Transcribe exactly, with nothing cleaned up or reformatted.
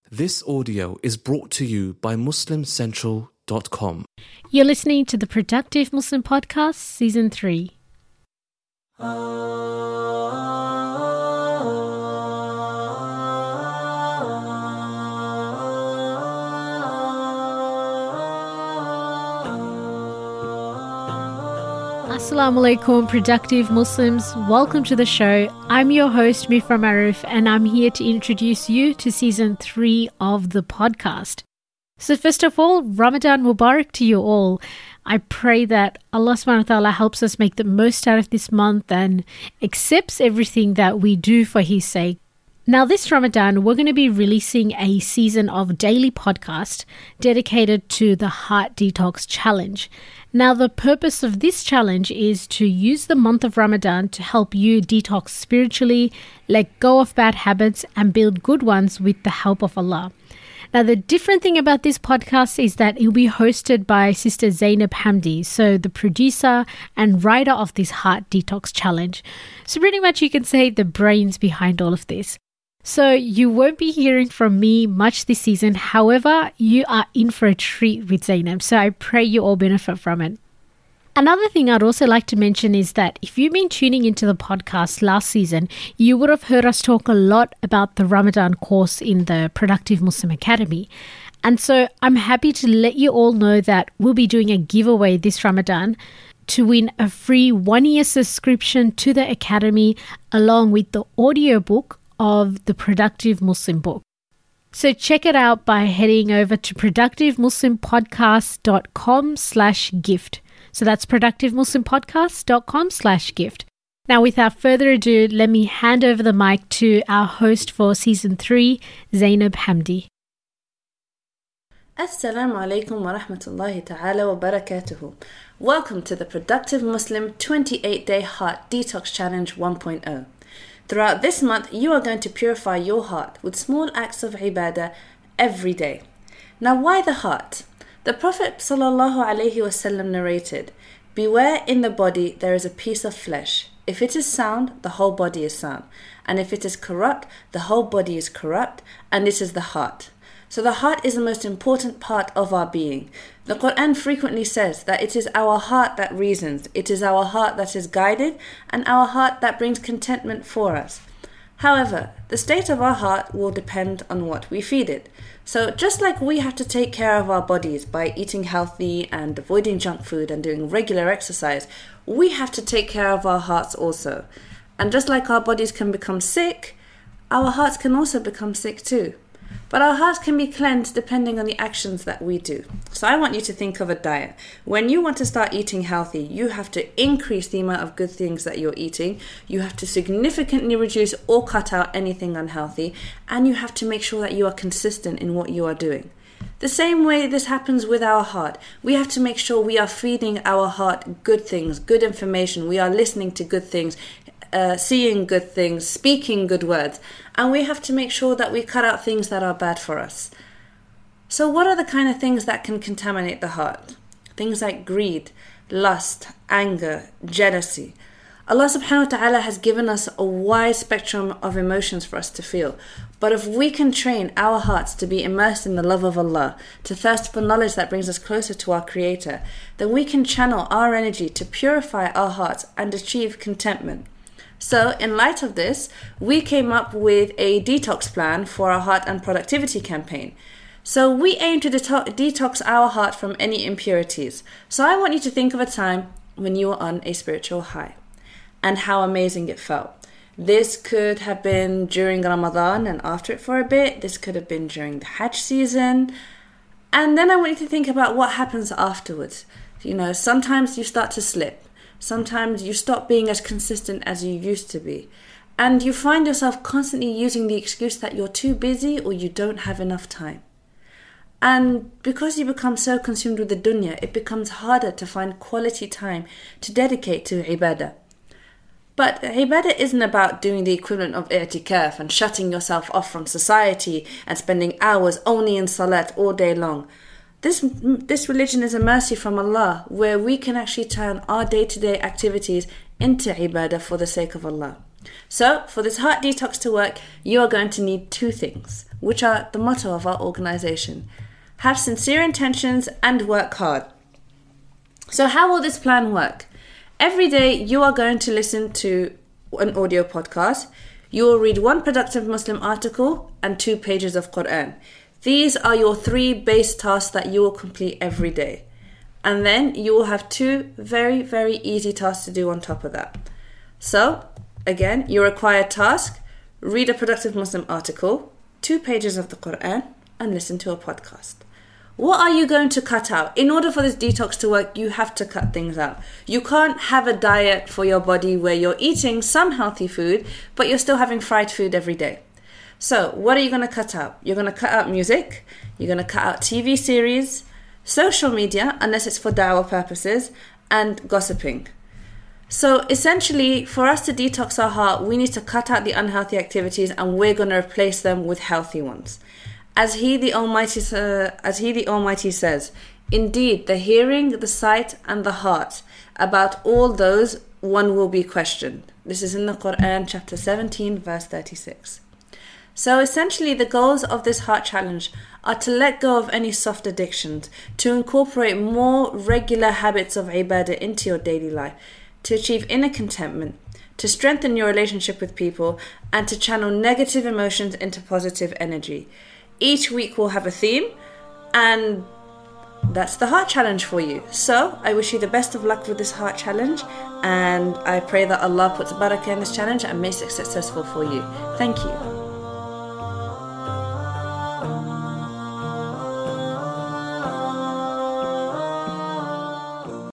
This audio is brought to you by muslim central dot com. You're listening to the Productive Muslim Podcast, Season three. Assalamu alaikum, productive Muslims. Welcome to the show. I'm your host, Mifra Maruf, and I'm here to introduce you to season three of the podcast. So first of all, Ramadan Mubarak to you all. I pray that Allah subhanahu wa ta'ala helps us make the most out of this month and accepts everything that we do for His sake. Now this Ramadan, we're going to be releasing a season of daily podcast dedicated to the Heart Detox Challenge. Now the purpose of this challenge is to use the month of Ramadan to help you detox spiritually, let go of bad habits and build good ones with the help of Allah. Now the different thing about this podcast is that it will be hosted by Sister Zainab Hamdi, so the producer and writer of this Heart Detox Challenge. So pretty much you can say the brains behind all of this. So you won't be hearing from me much this season. However, you are in for a treat with Zainab. So I pray you all benefit from it. Another thing I'd also like to mention is that if you've been tuning into the podcast last season, you would have heard us talk a lot about the Ramadan course in the Productive Muslim Academy. And so I'm happy to let you all know that we'll be doing a giveaway this Ramadan to win a free one-year subscription to the Academy along with the audiobook of the Productive Muslim book. So check it out by heading over to productivemuslimpodcast.com slash gift. So that's productivemuslimpodcast.com slash gift. Now without further ado, let me hand over the mic to our host for season three, Zainab Hamdi. Assalamu alaikum wa rahmatullahi ta'ala wa barakatuhu. Welcome to the Productive Muslim twenty-eight day Heart Detox Challenge one point oh. Throughout this month, you are going to purify your heart with small acts of ibadah every day. Now, why the heart? The Prophet sallallahu alaihi wasallam narrated, "Beware, in the body there is a piece of flesh. If it is sound, the whole body is sound. And if it is corrupt, the whole body is corrupt, and it is the heart." So the heart is the most important part of our being. The Quran frequently says that it is our heart that reasons, it is our heart that is guided, and our heart that brings contentment for us. However, the state of our heart will depend on what we feed it. So just like we have to take care of our bodies by eating healthy and avoiding junk food and doing regular exercise, we have to take care of our hearts also. And just like our bodies can become sick, our hearts can also become sick too. But our hearts can be cleansed depending on the actions that we do. So I want you to think of a diet. When you want to start eating healthy, you have to increase the amount of good things that you're eating. You have to significantly reduce or cut out anything unhealthy. And you have to make sure that you are consistent in what you are doing. The same way this happens with our heart. We have to make sure we are feeding our heart good things, good information. We are listening to good things. Uh, seeing good things, speaking good words, and we have to make sure that we cut out things that are bad for us. So what are the kind of things that can contaminate the heart? Things like greed, lust, anger, jealousy. Allah subhanahu wa ta'ala has given us a wide spectrum of emotions for us to feel, but if we can train our hearts to be immersed in the love of Allah, to thirst for knowledge that brings us closer to our Creator, then we can channel our energy to purify our hearts and achieve contentment. So, in light of this, we came up with a detox plan for our heart and productivity campaign. So, we aim to deto- detox our heart from any impurities. So, I want you to think of a time when you were on a spiritual high and how amazing it felt. This could have been during Ramadan and after it for a bit. This could have been during the Hajj season. And then I want you to think about what happens afterwards. You know, sometimes you start to slip. Sometimes you stop being as consistent as you used to be. And you find yourself constantly using the excuse that you're too busy or you don't have enough time. And because you become so consumed with the dunya, it becomes harder to find quality time to dedicate to ibadah. But ibadah isn't about doing the equivalent of i'tikaf and shutting yourself off from society and spending hours only in salat all day long. This this religion is a mercy from Allah, where we can actually turn our day-to-day activities into ibadah for the sake of Allah. So, for this heart detox to work, you are going to need two things. which are the motto of our organization. Have sincere intentions and work hard. So how will this plan work? Every day you are going to listen to an audio podcast. You will read one productive Muslim article and two pages of Quran. These are your three base tasks that you will complete every day. And then you will have two very, very easy tasks to do on top of that. So, again, your required task, read a productive Muslim article, two pages of the Quran, and listen to a podcast. What are you going to cut out? In order for this detox to work, you have to cut things out. You can't have a diet for your body where you're eating some healthy food, but you're still having fried food every day. So, what are you going to cut out? You're going to cut out music, you're going to cut out T V series, social media, unless it's for dawah purposes, and gossiping. So essentially, for us to detox our heart, we need to cut out the unhealthy activities and we're going to replace them with healthy ones. As He the Almighty, uh, as He the Almighty says, indeed, the hearing, the sight, and the heart, about all those one will be questioned. This is in the Quran, chapter seventeen, verse thirty-six. So essentially, the goals of this heart challenge are to let go of any soft addictions, to incorporate more regular habits of ibadah into your daily life, to achieve inner contentment, to strengthen your relationship with people, and to channel negative emotions into positive energy. Each week will have a theme, and that's the heart challenge for you. So I wish you the best of luck with this heart challenge, and I pray that Allah puts barakah in this challenge and makes it successful for you. Thank you.